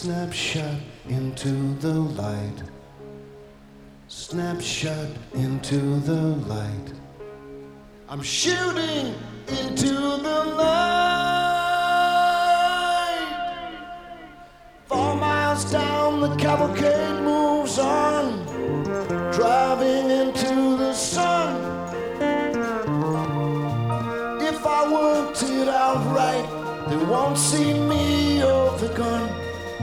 snapshot into the light. Snapshot into the light. I'm shooting into the light. 4 miles down, the cavalcade moves on, driving into the sun. If I worked it out right, they won't see me or the gun.